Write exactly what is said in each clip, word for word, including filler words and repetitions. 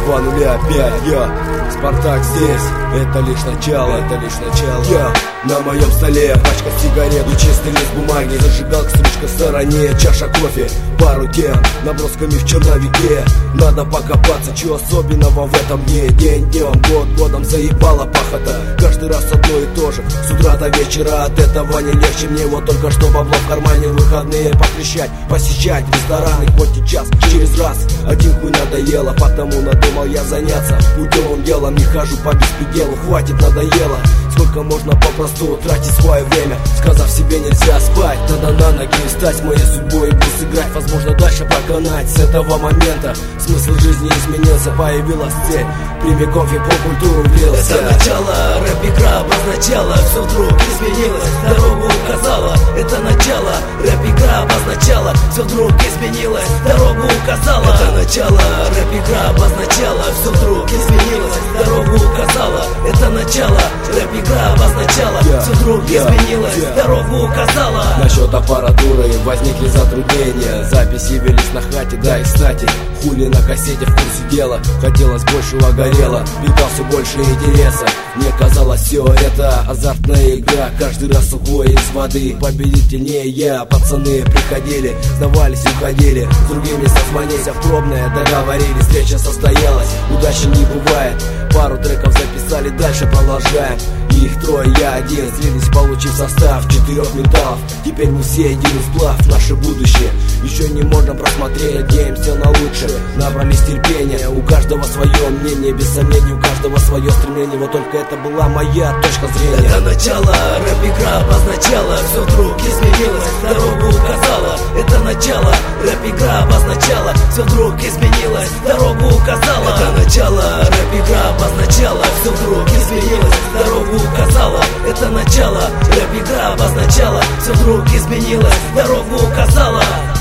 два нуля пять. Я Спартак здесь, это лишь начало, это лишь начало. Я на моем столе пачка сигарет и чистый лист бумаги, зажигалка, стручка в стороне, чаша кофе, пару тем набросками в черновике. Надо покопаться, чего особенного в этом дне. День днем, год годом заебала пахота. Каждый раз одно и то же, с утра до вечера. От этого не легче мне, вот только что бабло в кармане. Выходные потрещать, посещать рестораны хоть и час через раз. Один хуй надоело, потому надумал я заняться путевым делом. Не хожу по беспределу, хватит, надоело. Сколько можно попросту тратить свое время, сказав себе нельзя спать. Надо на ноги встать, моей судьбой буду сыграть. Возможно дальше проканать. С этого момента смысл жизни изменился. Появилась цель, прямиком в хип-хоп-культуру влился. Это начало, рэп-игра обозначала, все вдруг изменилось, дорогу указала. Это начало, рэп-игра обозначала, все вдруг изменилось, дорогу указала. Это начало, рэп-игра обозначала, все вдруг изменилось, дорогу указала. Это начало, рэп-игра обозначала, все вдруг изменилось, дорогу указала. Насчет аппаратуры возникли затруднения. Записи велись на хате, да и кстати, хули на кассете в курсе дела. Хотелось большего, горело, питал все больше интереса. Мне казалось, все это азартная игра. Каждый раз сухой из воды, победительнее я. Пацаны приходили, сдавались и уходили. С другими созвонились, а в пробное договорились. Встреча состоялась, удачи не бывает. Пару треков записали, дальше продолжаем. Их трое, я один, слились, получив состав четырех менталов. Теперь мы все единый сплав, наше будущее еще не можно просмотреть. Надеемся на лучшее, набрались терпения. У каждого свое мнение, без сомнений, у каждого свое стремление. Вот только это была моя точка зрения. Это начало, рэп-игра обозначала, все вдруг изменилось, дорогу указала. Это начало, рэп-игра обозначала, все вдруг изменилось, дорогу указала. Это начало, рэп-игра обозначала, все вдруг изменилось, дорогу указала. Это начало, рэп-игра обозначала, все вдруг изменилось, дорогу указала.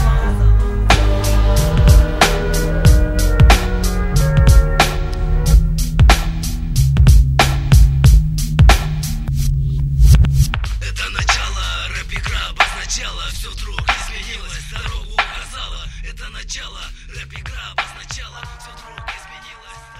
Это начало, рэп-игра обозначала, все вдруг изменилось, дорогу указала. Это начало, рэп-игра обозначала, все вдруг изменилось.